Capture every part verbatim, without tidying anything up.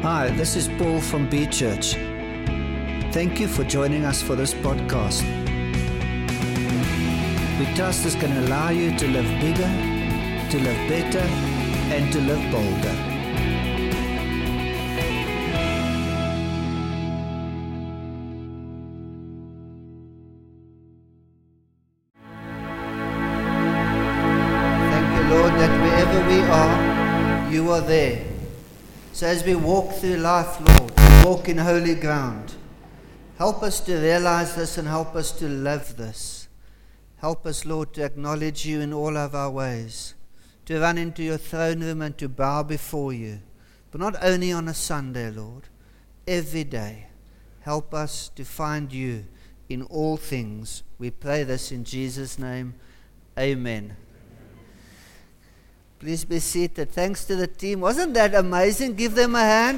Hi, this is Paul from B Church. Thank you for joining us for this podcast. We trust this can allow you to live bigger, to live better, and to live bolder. Thank you, Lord, that wherever we are, you are there. So as we walk through life, Lord, we walk in holy ground. Help us to realize this and help us to live this. Help us, Lord, to acknowledge you in all of our ways, to run into your throne room and to bow before you. But not only on a Sunday, Lord, every day. Help us to find you in all things. We pray this in Jesus' name. Amen. Please be seated. Thanks to the team. Wasn't that amazing? Give them a hand.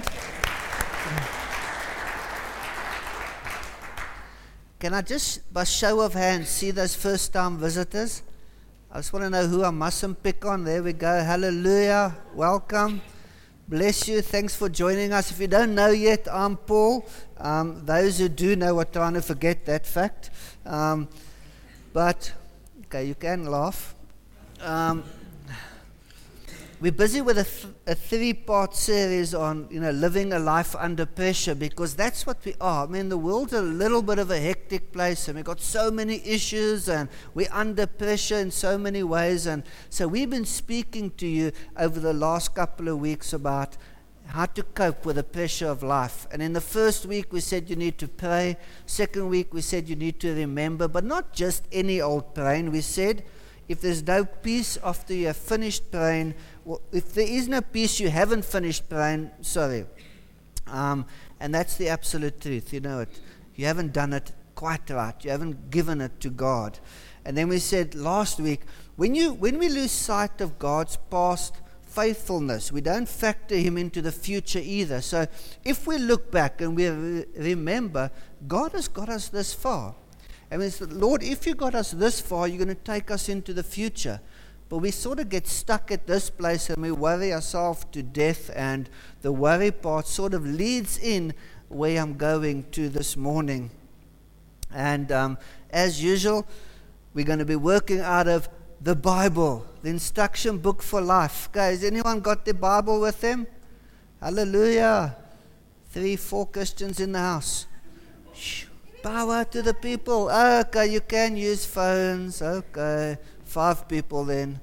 Can I just, by show of hands, see those first-time visitors? I just want to know who I mustn't pick on. There we go. Hallelujah. Welcome. Bless you. Thanks for joining us. If you don't know yet, I'm Paul. Um, those who do know are trying to forget that fact. Um, but, okay, you can laugh. Um, We're busy with a, th- a three-part series on, you know, living a life under pressure, because that's what we are. I mean, the world's a little bit of a hectic place, and we've got so many issues, and we're under pressure in so many ways. And so we've been speaking to you over the last couple of weeks about how to cope with the pressure of life. And in the first week, we said you need to pray. Second week, we said you need to remember, but not just any old praying. We said, if there's no peace after you have finished praying, well, if there is no peace, you haven't finished praying, sorry. Um, and that's the absolute truth, you know it. You haven't done it quite right. You haven't given it to God. And then we said last week, when you when we lose sight of God's past faithfulness, we don't factor him into the future either. So if we look back and we re- remember, God has got us this far. And we said, Lord, if you got us this far, you're going to take us into the future. But we sort of get stuck at this place and we worry ourselves to death, and the worry part sort of leads in where I'm going to this morning. And um, as usual, we're going to be working out of the Bible, the instruction book for life. Guys, anyone got the Bible with them? Hallelujah. Three, four Christians in the house. Shh. Power to the people. Okay, you can use phones. Okay, five people then.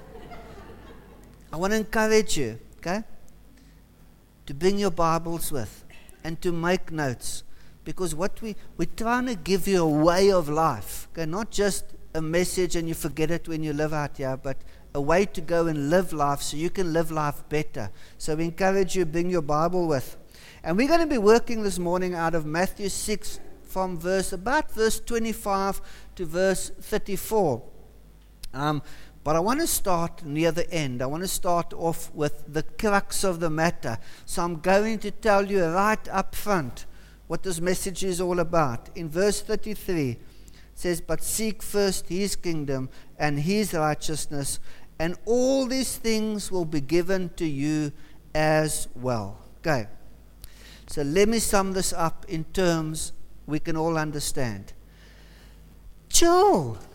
I want to encourage you, okay, to bring your Bibles with and to make notes, because what we, we're trying to give you a way of life, okay, not just a message and you forget it when you live out here, but a way to go and live life so you can live life better. So we encourage you to bring your Bible with. And we're going to be working this morning out of Matthew six, from verse about verse twenty-five to verse thirty-four. Um, but I want to start near the end. I want to start off with the crux of the matter. So I'm going to tell you right up front what this message is all about. In verse thirty-three, it says, "But seek first his kingdom and his righteousness, and all these things will be given to you as well." Okay. So let me sum this up in terms we can all understand. Chill.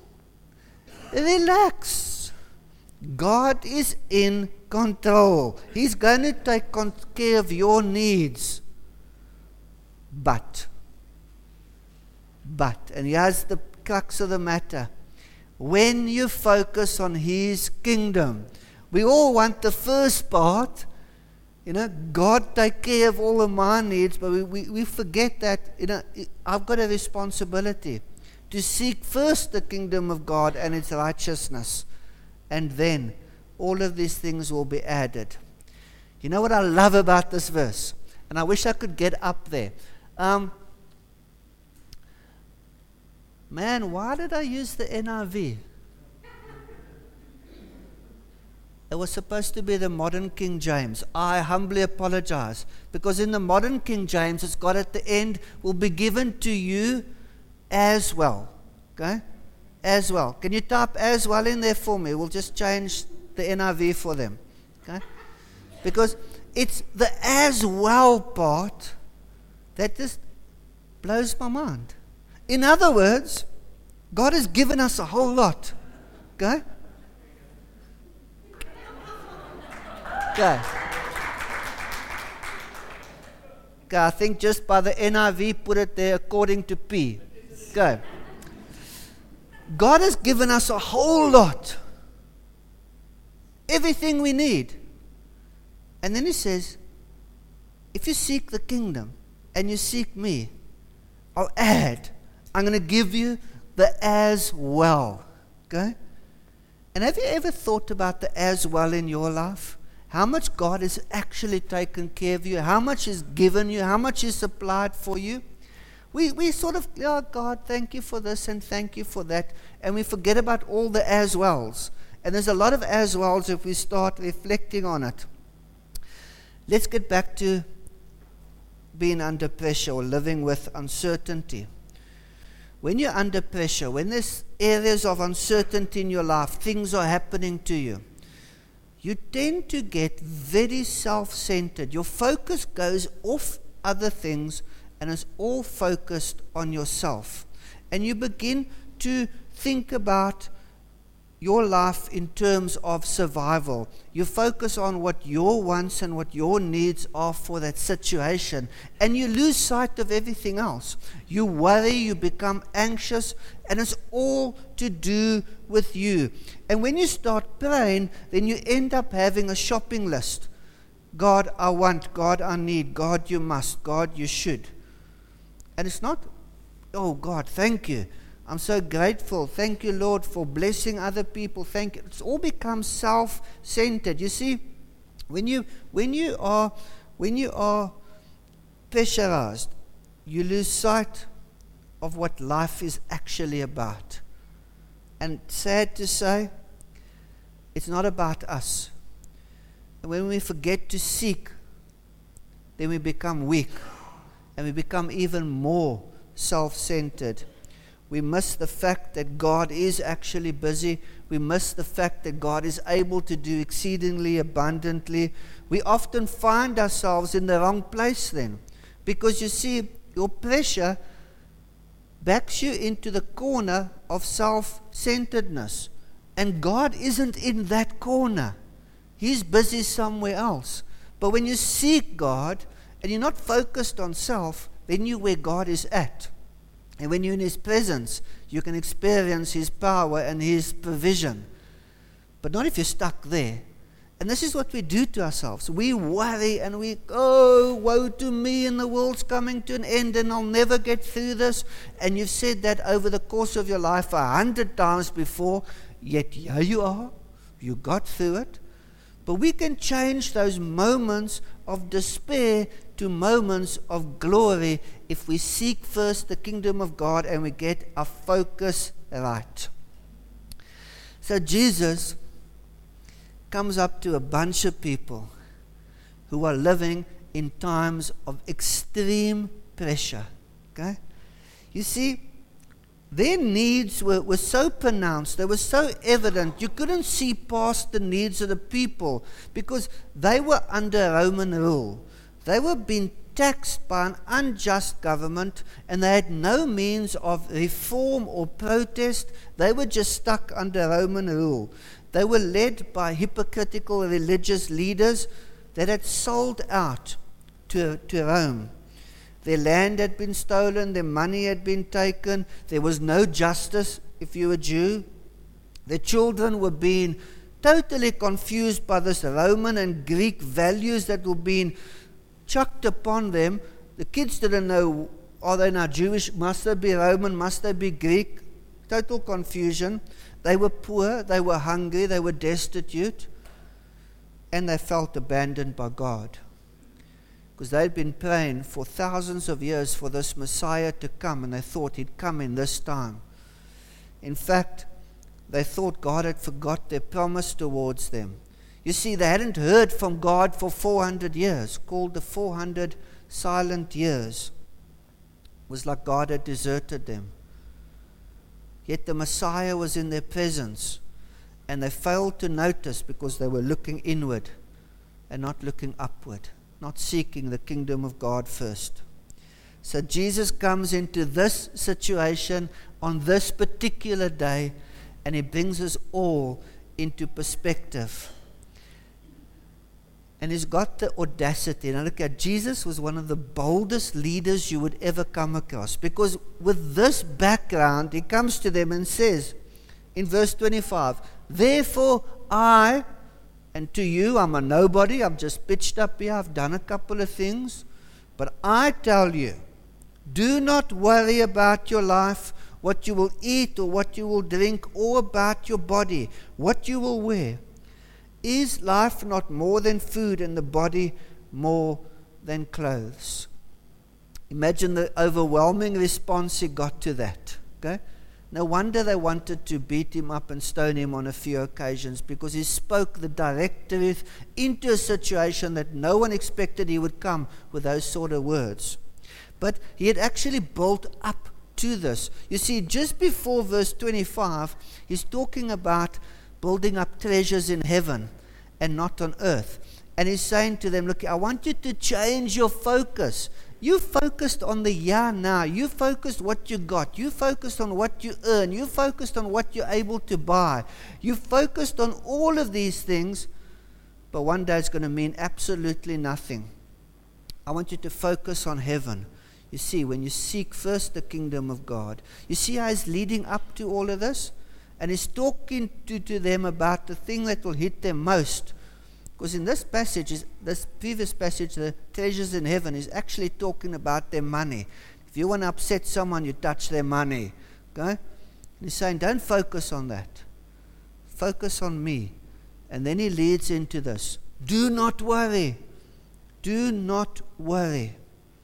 Relax. God is in control. He's going to take con- care of your needs. But, but, and here's the crux of the matter. When you focus on his kingdom, we all want the first part. You know, God take care of all of my needs, but we, we, we forget that, you know, I've got a responsibility to seek first the kingdom of God and its righteousness, and then all of these things will be added. You know what I love about this verse? And I wish I could get up there. Um, man, why did I use the N I V? It was supposed to be the modern King James. I humbly apologize. Because in the modern King James, it's got at the end, will be given to you as well. Okay? As well. Can you type as well in there for me? We'll just change the N I V for them. Okay? Because it's the as well part that just blows my mind. In other words, God has given us a whole lot. Okay? Okay. Okay, I think just by the N I V, put it there according to P. Okay. God has given us a whole lot. Everything we need. And then he says, if you seek the kingdom and you seek me, I'll add. I'm going to give you the as well. Okay? And have you ever thought about the as well in your life? How much God has actually taken care of you, how much He's given you, how much He's supplied for you. We we sort of, oh God, thank you for this and thank you for that. And we forget about all the as wells. And there's a lot of as wells if we start reflecting on it. Let's get back to being under pressure or living with uncertainty. When you're under pressure, when there's areas of uncertainty in your life, things are happening to you, you tend to get very self-centered. Your focus goes off other things and is all focused on yourself. And you begin to think about your life in terms of survival. You focus on what your wants and what your needs are for that situation. And you lose sight of everything else. You worry, you become anxious, and it's all to do with you. And when you start praying, then you end up having a shopping list. God, I want. God, I need. God, you must. God, you should. And it's not, oh God, thank you. I'm so grateful. Thank you, Lord, for blessing other people. Thank you. It's all become self-centered. You see, when you when you are when you are pressurized, you lose sight of what life is actually about. And sad to say, it's not about us. And when we forget to seek, then we become weak, and we become even more self-centered. We miss the fact that God is actually busy. We miss the fact that God is able to do exceedingly abundantly. We often find ourselves in the wrong place then. Because you see, your pressure backs you into the corner of self-centeredness. And God isn't in that corner. He's busy somewhere else. But when you seek God and you're not focused on self, then you're where God is at. And when you're in His presence, you can experience His power and His provision. But not if you're stuck there. And this is what we do to ourselves. We worry and we, oh, woe to me, and the world's coming to an end and I'll never get through this. And you've said that over the course of your life a hundred times before, yet here you are. You got through it. But we can change those moments of despair to moments of glory if we seek first the kingdom of God and we get our focus right. So Jesus comes up to a bunch of people who are living in times of extreme pressure. Okay? You see, their needs were, were so pronounced, they were so evident, you couldn't see past the needs of the people because they were under Roman rule. They were being taxed by an unjust government and they had no means of reform or protest. They were just stuck under Roman rule. They were led by hypocritical religious leaders that had sold out to, to Rome. Their land had been stolen, their money had been taken, there was no justice if you were a Jew. Their children were being totally confused by this Roman and Greek values that were being chucked upon them. The kids didn't know, are they now Jewish? Must they be Roman? Must they be Greek? Total confusion. They were poor, they were hungry, they were destitute, and they felt abandoned by God. Because they'd been praying for thousands of years for this Messiah to come, and they thought He'd come in this time. In fact, they thought God had forgot their promise towards them. You see, they hadn't heard from God for four hundred years, called the four hundred silent years. It was like God had deserted them. Yet the Messiah was in their presence, and they failed to notice because they were looking inward. and not looking upward, not seeking the kingdom of God first. So Jesus comes into this situation on this particular day, and he brings us all into perspective. And he's got the audacity. Now look at, Jesus was one of the boldest leaders you would ever come across, because with this background, he comes to them and says in verse twenty-five, therefore I, and to you, I'm a nobody, I've just pitched up here, I've done a couple of things, but I tell you, do not worry about your life, what you will eat or what you will drink, or about your body, what you will wear. Is life not more than food, and the body more than clothes? Imagine the overwhelming response he got to that. Okay? No wonder they wanted to beat him up and stone him on a few occasions, because he spoke the direct truth into a situation that no one expected he would come with those sort of words. But he had actually built up to this. You see, just before verse twenty-five, he's talking about building up treasures in heaven and not on earth. And he's saying to them, look, I want you to change your focus. You focused on the yeah now. You focused what you got. You focused on what you earn. You focused on what you're able to buy. You focused on all of these things, but one day it's going to mean absolutely nothing. I want you to focus on heaven. You see, when you seek first the kingdom of God, you see how he's leading up to all of this? And he's talking to, to them about the thing that will hit them most. Because in this passage, is, this previous passage, the treasures in heaven, is actually talking about their money. If you want to upset someone, you touch their money. Okay? And he's saying, don't focus on that. Focus on me. And then he leads into this. Do not worry. Do not worry.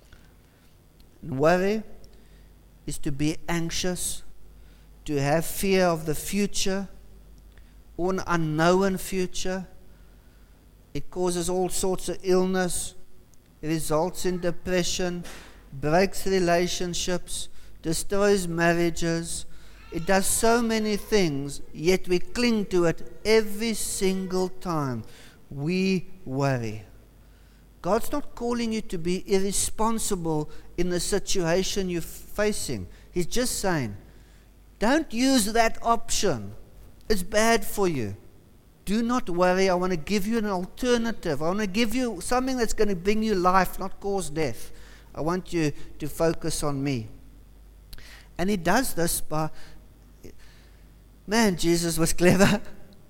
And worry is to be anxious, to have fear of the future, or an unknown future. It causes all sorts of illness. It results in depression, breaks relationships, destroys marriages. It does so many things, yet we cling to it every single time we worry. God's not calling you to be irresponsible in the situation you're facing. He's just saying, don't use that option. It's bad for you. Do not worry. I want to give you an alternative. I want to give you something that's going to bring you life, not cause death. I want you to focus on me. And he does this by, man, Jesus was clever.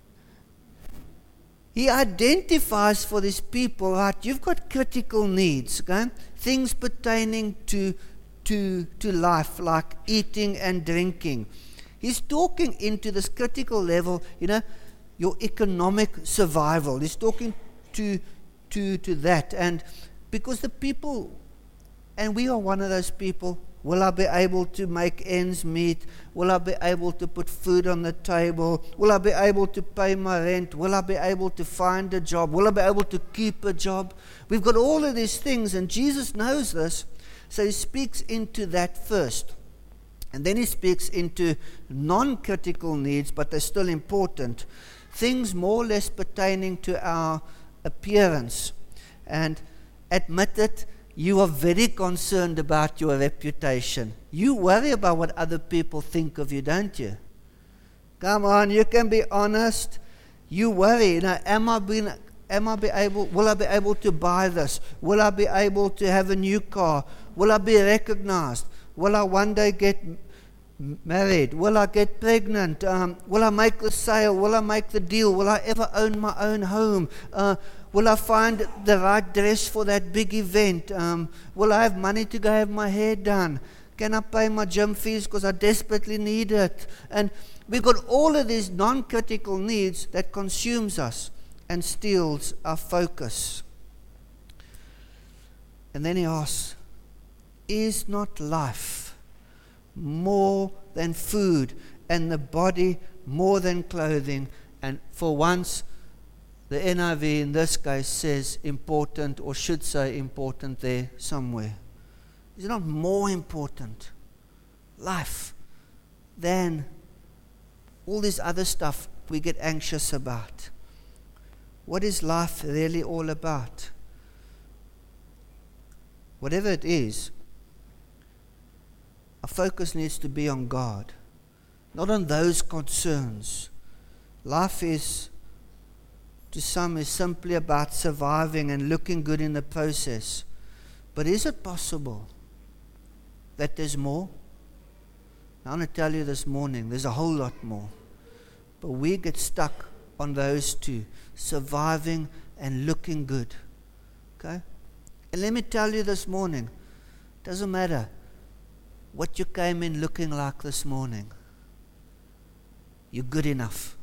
He identifies for these people, right, you've got critical needs, okay? Things pertaining to, to, to life, like eating and drinking. He's talking into this critical level, you know, your economic survival. He's talking to, to, to that. And because the people, and we are one of those people, will I be able to make ends meet? Will I be able to put food on the table? Will I be able to pay my rent? Will I be able to find a job? Will I be able to keep a job? We've got all of these things, and Jesus knows this, so he speaks into that first. And then he speaks into non-critical needs, but they're still important. Things more or less pertaining to our appearance. And admit it, you are very concerned about your reputation. You worry about what other people think of you, don't you? Come on, you can be honest. You worry, you know, am I being, am I be able, will I be able to buy this? Will I be able to have a new car? Will I be recognized? Will I one day get married? Will I get pregnant? Um, will I make the sale? Will I make the deal? Will I ever own my own home? Uh, will I find the right dress for that big event? Um, will I have money to go have my hair done? Can I pay my gym fees because I desperately need it? And we've got all of these non-critical needs that consumes us and steals our focus. And then he asks, is not life more than food, and the body more than clothing? And for once, the N I V in this case says important, or should say important there somewhere. Is it not more important, life, than all this other stuff we get anxious about? what is life really all about? Whatever it is, our focus needs to be on God, not on those concerns. Life is, to some, is simply about surviving and looking good in the process. But is it possible that there's more? I want to tell you this morning, there's a whole lot more. But we get stuck on those two, surviving and looking good. Okay? And let me tell you this morning, doesn't matter what you came in looking like this morning. You're good enough.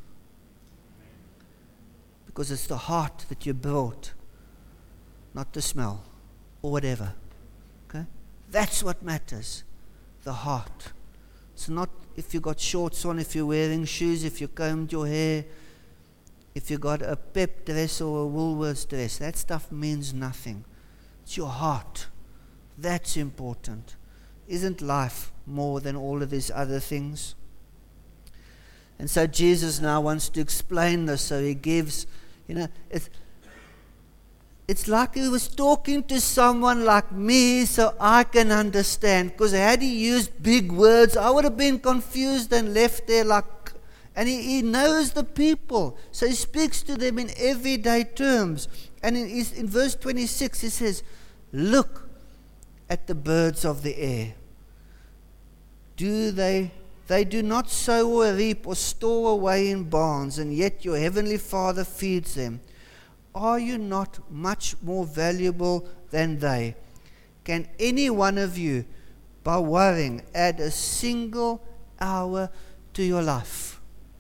Because it's the heart that you brought, not the smell or whatever. Okay? That's what matters. The heart. It's not if you got shorts on, if you're wearing shoes, if you combed your hair, if you got a Pep dress or a Woolworths dress. That stuff means nothing. It's your heart. That's important. Isn't life more than all of these other things? And so Jesus now wants to explain this, so he gives, you know, it's, it's like he was talking to someone like me so I can understand. Because had he used big words, I would have been confused and left there like, and he, he knows the people. So he speaks to them in everyday terms. And in, his, in verse twenty-six he says, look at the birds of the air. Do they, they do not sow or reap or store away in barns, and yet your heavenly Father feeds them. Are you not much more valuable than they? Can any one of you, by worrying, add a single hour to your life?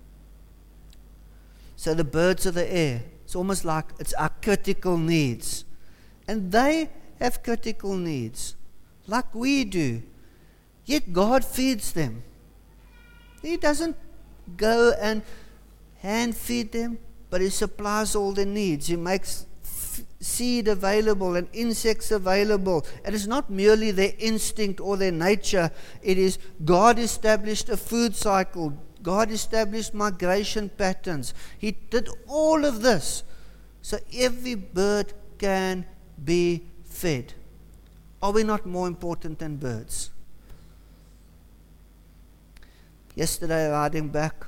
So the birds of the air, it's almost like it's our critical needs. And they have critical needs, like we do. Yet God feeds them. He doesn't go and hand feed them, but he supplies all their needs. He makes f- seed available and insects available. And it's not merely their instinct or their nature. It is God established a food cycle. God established migration patterns. He did all of this so every bird can be fed. Are we not more important than birds? Yesterday, riding back,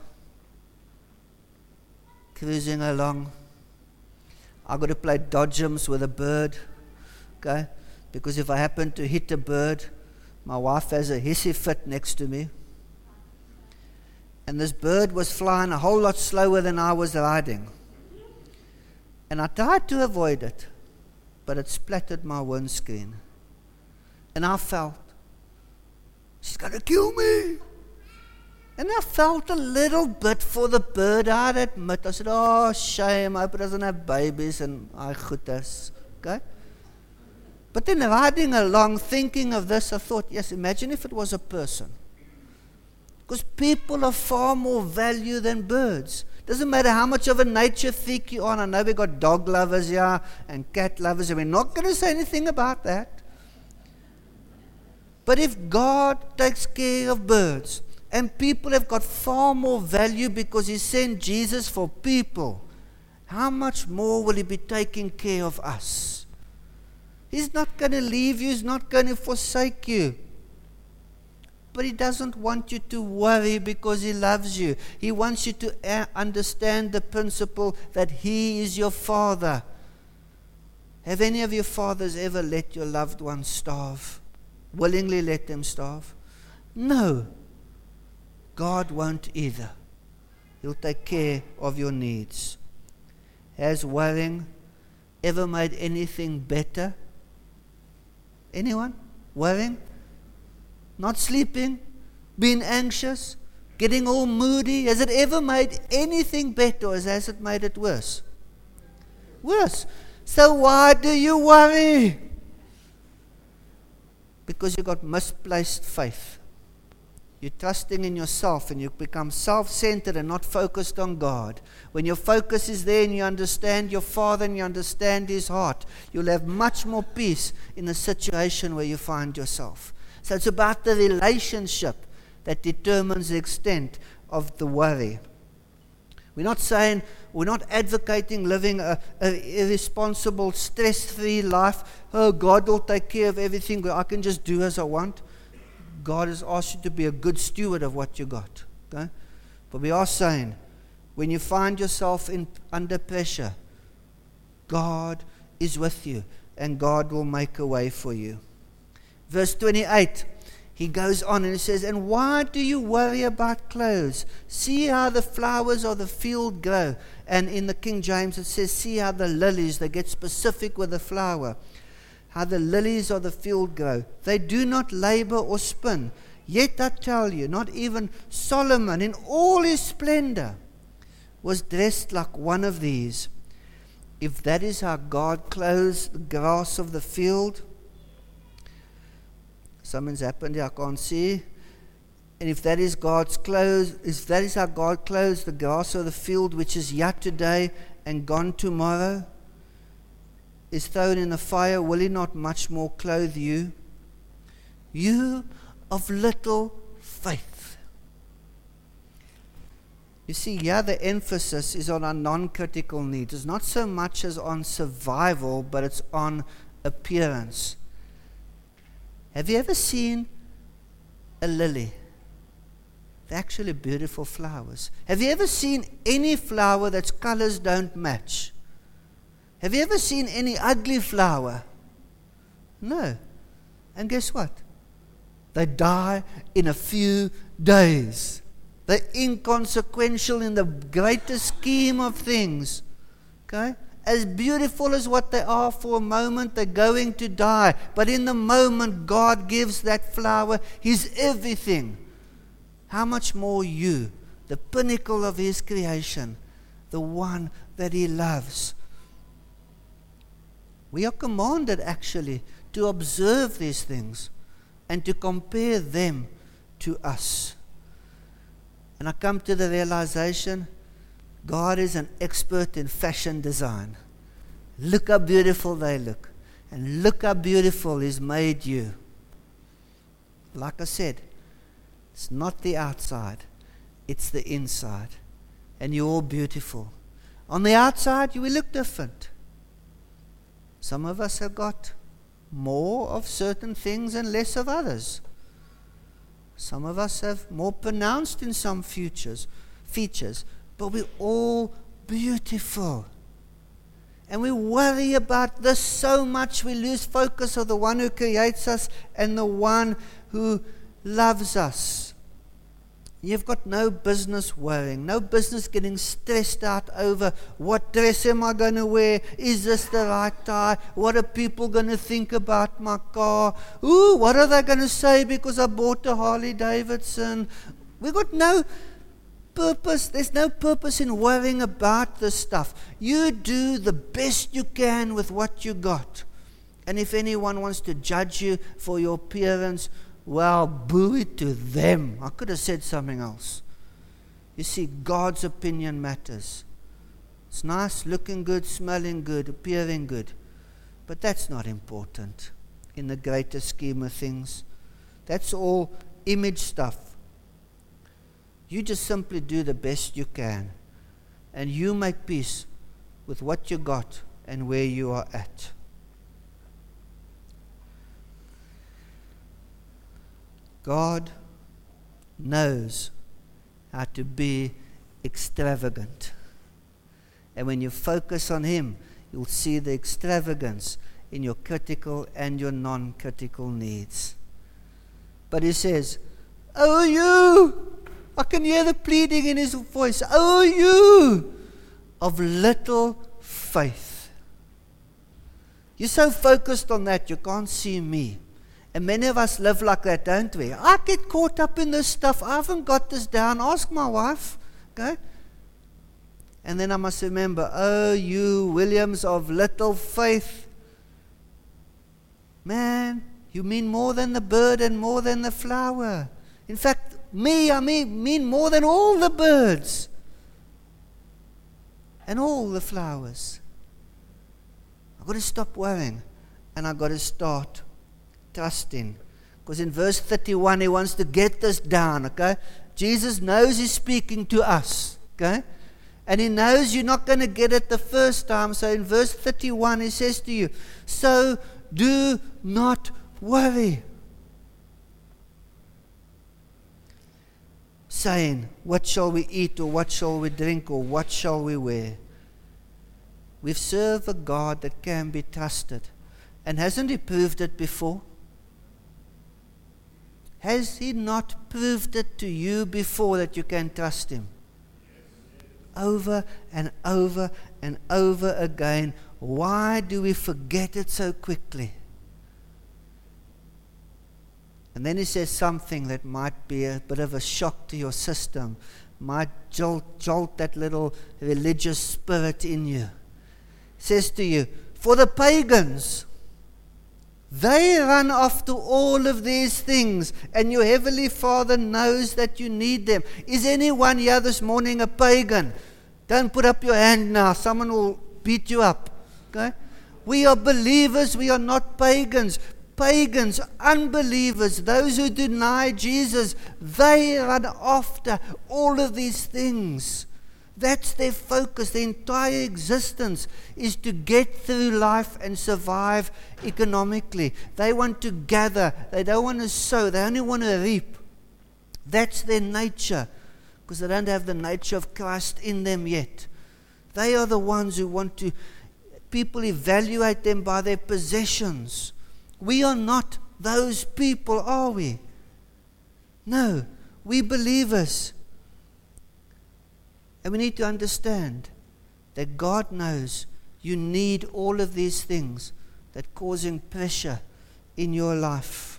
cruising along, I got to play dodgems with a bird, okay? Because if I happen to hit a bird, my wife has a hissy fit next to me. And this bird was flying a whole lot slower than I was riding. And I tried to avoid it, but it splattered my windscreen. And I felt, she's going to kill me. And I felt a little bit for the bird, I'd admit. I said, oh, shame, I hope it doesn't have babies, and I goodness. Okay? But then riding along, thinking of this, I thought, yes, imagine if it was a person. Because people are far more value than birds. Doesn't matter how much of a nature freak you are. I know we've got dog lovers here and cat lovers, and we're not going to say anything about that. But if God takes care of birds, and people have got far more value because he sent Jesus for people, how much more will he be taking care of us? He's not going to leave you. He's not going to forsake you. But he doesn't want you to worry because he loves you. He wants you to uh, understand the principle that he is your father. Have any of your fathers ever let your loved ones starve? Willingly let them starve? No. God won't either. He'll take care of your needs. Has worrying ever made anything better? Anyone? Worrying? Not sleeping? Being anxious? Getting all moody? Has it ever made anything better, or has it made it worse? Worse. So why do you worry? Because you got misplaced faith. You're trusting in yourself and you become self-centered and not focused on God. When your focus is there and you understand your Father and you understand His heart, you'll have much more peace in the situation where you find yourself. So it's about the relationship that determines the extent of the worry. We're not saying, we're not advocating living a, a irresponsible, stress-free life. Oh, God will take care of everything. I can just do as I want. God has asked you to be a good steward of what you got. Okay? But we are saying, when you find yourself in under pressure, God is with you, and God will make a way for you. Verse twenty-eight, he goes on and he says, and why do you worry about clothes? See how the flowers of the field grow. And in the King James it says, see how the lilies, they get specific with the flower, how the lilies of the field grow. They do not labor or spin. Yet I tell you, not even Solomon in all his splendor was dressed like one of these. If that is how God clothes the grass of the field, something's happened here, I can't see. And if that is God's clothes, if that is how God clothes the grass of the field, which is yet today and gone tomorrow, is thrown in the fire, will he not much more clothe you? You of little faith. You see, here the emphasis is on our non-critical needs. It's not so much as on survival, but it's on appearance. Have you ever seen a lily? They're actually beautiful flowers. Have you ever seen any flower that's colors don't match? Have you ever seen any ugly flower? No. And guess what? They die in a few days. They're inconsequential in the greater scheme of things. Okay? As beautiful as what they are for a moment, they're going to die. But in the moment God gives that flower His everything. How much more you, the pinnacle of His creation, the one that He loves. We are commanded actually to observe these things and to compare them to us. And I come to the realization, God is an expert in fashion design. Look how beautiful they look. And look how beautiful He's made you. Like I said, it's not the outside, it's the inside. And you're all beautiful. On the outside, you will look different. Some of us have got more of certain things and less of others. Some of us have more pronounced in some features, features, but we're all beautiful. And we worry about this so much we lose focus of the one who creates us and the one who loves us. You've got no business worrying, no business getting stressed out over what dress am I going to wear, is this the right tie, what are people going to think about my car, ooh, what are they going to say because I bought a Harley Davidson. We've got no purpose, there's no purpose in worrying about this stuff. You do the best you can with what you got. And if anyone wants to judge you for your appearance, well, boo it to them. I could have said something else. You see, God's opinion matters. It's nice, looking good, smelling good, appearing good. But that's not important in the greater scheme of things. That's all image stuff. You just simply do the best you can. And you make peace with what you got and where you are at. God knows how to be extravagant. And when you focus on Him, you'll see the extravagance in your critical and your non-critical needs. But He says, oh you, I can hear the pleading in His voice, oh you of little faith. You're so focused on that, you can't see me. And many of us live like that, don't we? I get caught up in this stuff. I haven't got this down. Ask my wife. Okay? And then I must remember, oh, you Williams of little faith. Man, you mean more than the bird and more than the flower. In fact, me, I mean, mean more than all the birds and all the flowers. I've got to stop worrying and I've got to start trusting. Because in verse thirty-one, he wants to get this down, okay? Jesus knows he's speaking to us, okay? And He knows you're not going to get it the first time. So in verse thirty-one, He says to you, so do not worry, saying, what shall we eat, or what shall we drink, or what shall we wear? We serve a God that can be trusted. And hasn't He proved it before? Has He not proved it to you before that you can trust Him? Over and over and over again. Why do we forget it so quickly? And then He says something that might be a bit of a shock to your system, might jolt, jolt that little religious spirit in you. He says to you, for the pagans, they run after all of these things, and your Heavenly Father knows that you need them. Is anyone here this morning a pagan? Don't put up your hand now. Someone will beat you up. Okay? We are believers. We are not pagans. Pagans, unbelievers, those who deny Jesus, they run after all of these things. That's their focus. Their entire existence is to get through life and survive economically. They want to gather. They don't want to sow. They only want to reap. That's their nature, because they don't have the nature of Christ in them yet. They are the ones who want to, people evaluate them by their possessions. We are not those people, are we? No, we believers. And we need to understand that God knows you need all of these things that are causing pressure in your life.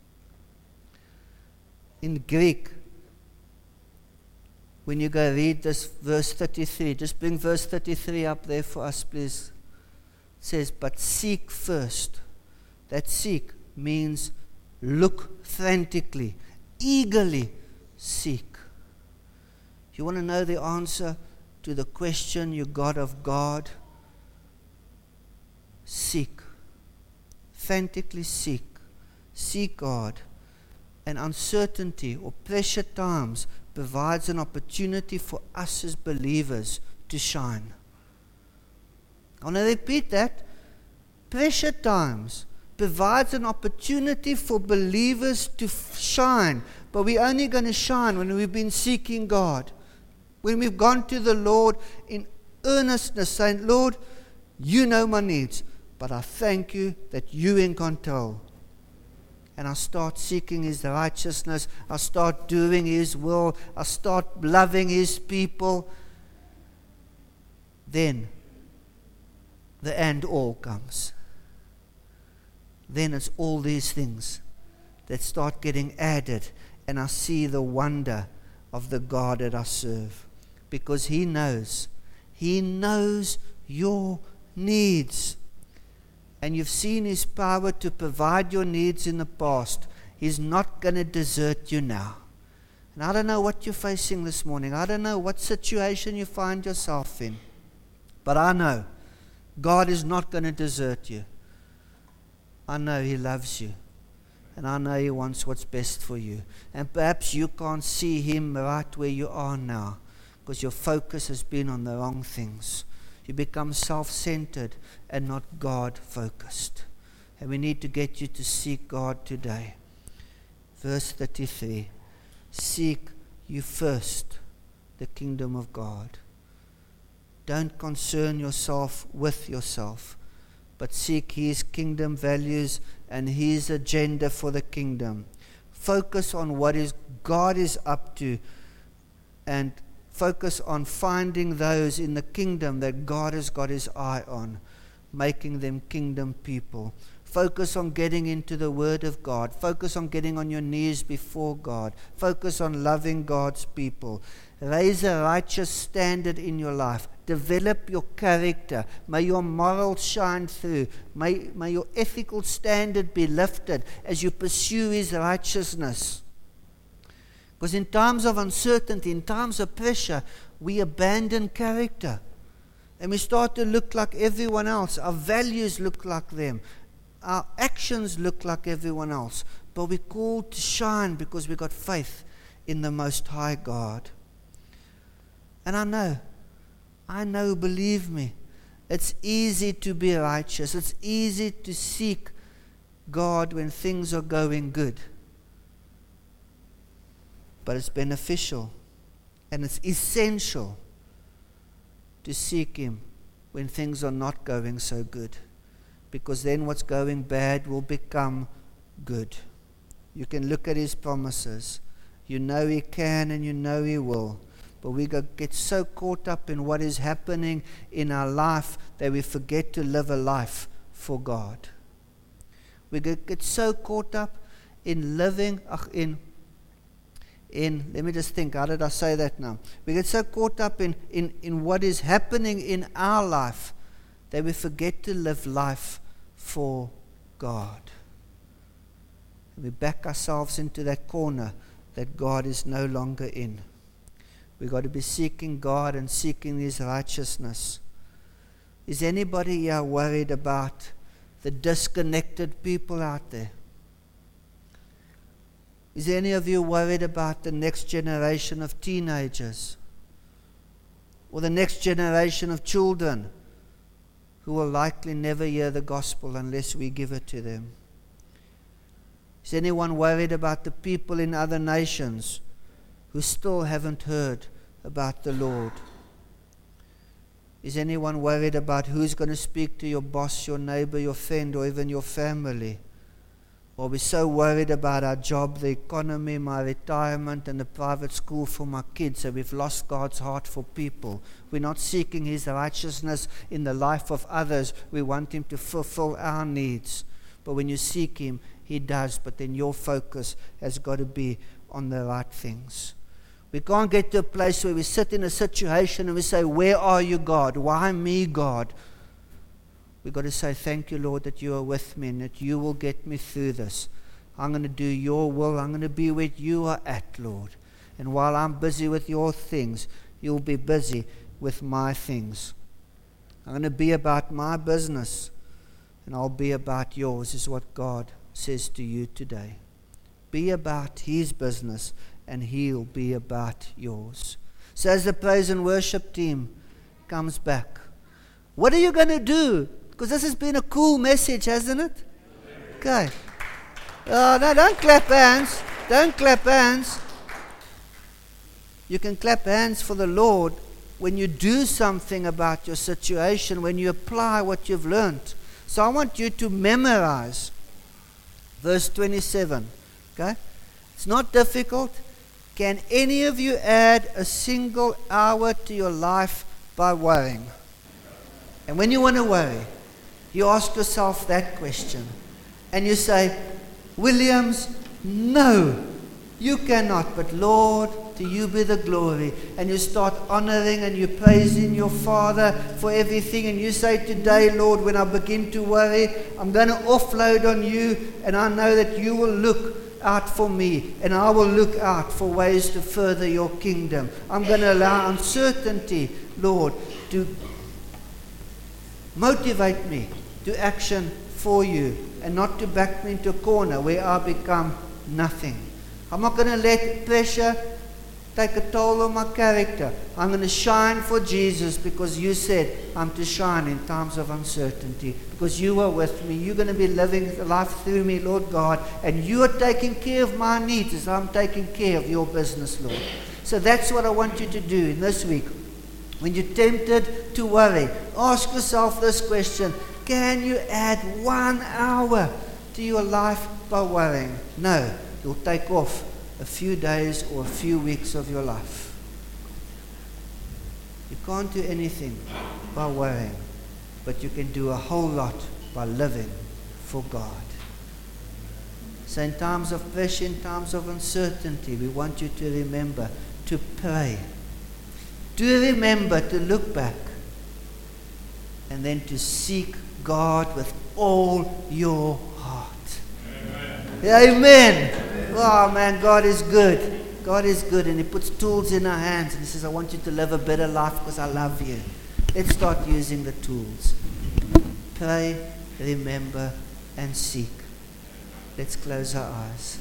In Greek, when you go read this verse thirty-three, just bring verse thirty-three up there for us, please. It says, but seek first. That seek means look frantically, eagerly seek. You want to know the answer to the question you got of God? Seek. Frantically seek. Seek God. And uncertainty or pressure times provides an opportunity for us as believers to shine. I want to repeat that. Pressure times provides an opportunity for believers to f- shine. But we're only going to shine when we've been seeking God. When we've gone to the Lord in earnestness, saying, Lord, you know my needs, but I thank you that you're in control. And I start seeking His righteousness. I start doing His will. I start loving His people. Then the and all comes. Then it's all these things that start getting added. And I see the wonder of the God that I serve. Because He knows. He knows your needs. And you've seen His power to provide your needs in the past. He's not going to desert you now. And I don't know what you're facing this morning. I don't know what situation you find yourself in. But I know God is not going to desert you. I know He loves you. And I know He wants what's best for you. And perhaps you can't see Him right where you are now, because your focus has been on the wrong things. You become self-centered and not God-focused. And we need to get you to seek God today. Verse thirty-three. Seek you first the kingdom of God. Don't concern yourself with yourself, but seek His kingdom values and His agenda for the kingdom. Focus on what is God is up to, and focus on finding those in the kingdom that God has got His eye on, making them kingdom people. Focus on getting into the Word of God. Focus on getting on your knees before God. Focus on loving God's people. Raise a righteous standard in your life. Develop your character. May your morals shine through. May, may your ethical standard be lifted as you pursue His righteousness. Because in times of uncertainty, in times of pressure, we abandon character. And we start to look like everyone else. Our values look like them. Our actions look like everyone else. But we're called to shine because we've got faith in the Most High God. And I know I know, believe me, it's easy to be righteous. It's easy to seek God when things are going good. But it's beneficial and it's essential to seek Him when things are not going so good. Because then what's going bad will become good. You can look at His promises. You know He can and you know He will. But we get so caught up in what is happening in our life that we forget to live a life for God. We get, get so caught up in living, ach, in, in, let me just think, how did I say that now? We get so caught up in, in, in what is happening in our life that we forget to live life for God. We back ourselves into that corner that God is no longer in. We've got to be seeking God and seeking His righteousness. Is anybody here worried about the disconnected people out there? Is any of you worried about the next generation of teenagers? Or the next generation of children who will likely never hear the gospel unless we give it to them? Is anyone worried about the people in other nations who still haven't heard about the Lord? Is anyone worried about who's going to speak to your boss, your neighbor, your friend, or even your family? Or we're so worried about our job, the economy, my retirement, and the private school for my kids that we've lost God's heart for people. We're not seeking His righteousness in the life of others. We want Him to fulfill our needs. But when you seek Him, He does. But then your focus has got to be on the right things. We can't get to a place where we sit in a situation and we say, where are you, God? Why me, God? We've got to say, thank you, Lord, that you are with me and that you will get me through this. I'm going to do your will. I'm going to be where you are at, Lord. And while I'm busy with your things, you'll be busy with my things. I'm going to be about my business and I'll be about yours, is what God says to you today. Be about His business and He'll be about yours. So as the praise and worship team comes back, what are you going to do? Because this has been a cool message, hasn't it? Okay. Oh, no, don't clap hands. Don't clap hands. You can clap hands for the Lord when you do something about your situation, when you apply what you've learned. So I want you to memorize verse twenty-seven. Okay? It's not difficult. Can any of you add a single hour to your life by worrying? And when you want to worry, you ask yourself that question. And you say, Williams, no, you cannot. But Lord, to you be the glory. And you start honoring and you praising your Father for everything. And you say today, Lord, when I begin to worry, I'm going to offload on you. And I know that you will look out for me, and I will look out for ways to further your kingdom. I'm going to allow uncertainty, Lord, to motivate me to action for you and not to back me into a corner where I become nothing. I'm not going to let pressure take a toll on my character. I'm going to shine for Jesus because you said I'm to shine in times of uncertainty. Because you are with me. You're going to be living life through me, Lord God. And you are taking care of my needs as I'm taking care of your business, Lord. So that's what I want you to do in this week. When you're tempted to worry, ask yourself this question. Can you add one hour to your life by worrying? No. You'll take off a few days or a few weeks of your life. You can't do anything by worrying, but you can do a whole lot by living for God. So in times of pressure, in times of uncertainty, we want you to remember to pray. Do remember to look back and then to seek God with all your heart. Amen. Amen. Oh man, God is good. God is good, and He puts tools in our hands and He says, I want you to live a better life because I love you. Let's start using the tools. Pray, remember, and seek. Let's close our eyes.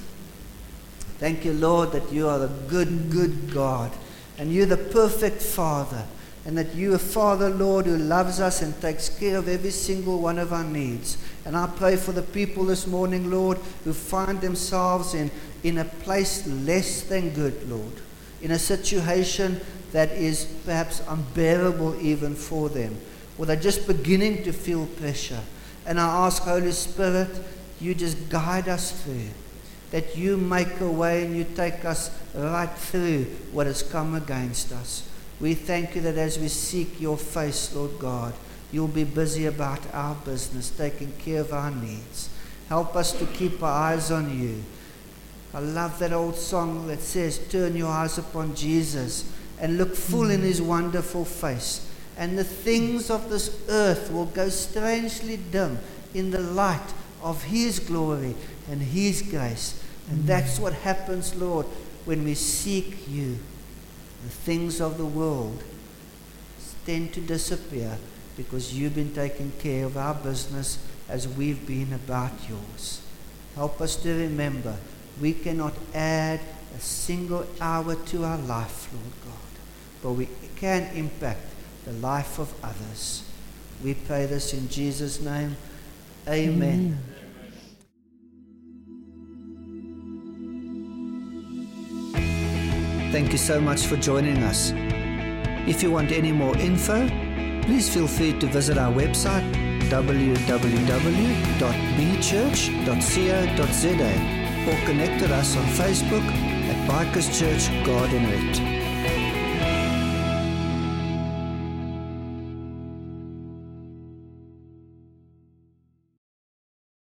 Thank you, Lord, that you are the good, good God. And you're the perfect Father. and that you are Father, Lord, who loves us and takes care of every single one of our needs. And I pray for the people this morning, Lord, who find themselves in, in a place less than good, Lord, in a situation that is perhaps unbearable even for them, or they're just beginning to feel pressure. And I ask, Holy Spirit, you just guide us through, that you make a way and you take us right through what has come against us. We thank you that as we seek your face, Lord God, you'll be busy about our business, taking care of our needs. Help us to keep our eyes on you. I love that old song that says, turn your eyes upon Jesus and look full in his wonderful face, and the things of this earth will go strangely dim in the light of his glory and his grace. And that's what happens, Lord, when we seek you. The things of the world tend to disappear because you've been taking care of our business as we've been about yours. Help us to remember we cannot add a single hour to our life, Lord God, but we can impact the life of others. We pray this in Jesus' name. Amen. Amen. Thank you so much for joining us. If you want any more info, please feel free to visit our website w w w dot b church dot co dot z a or connect with us on Facebook at Bikers Church Garden Red.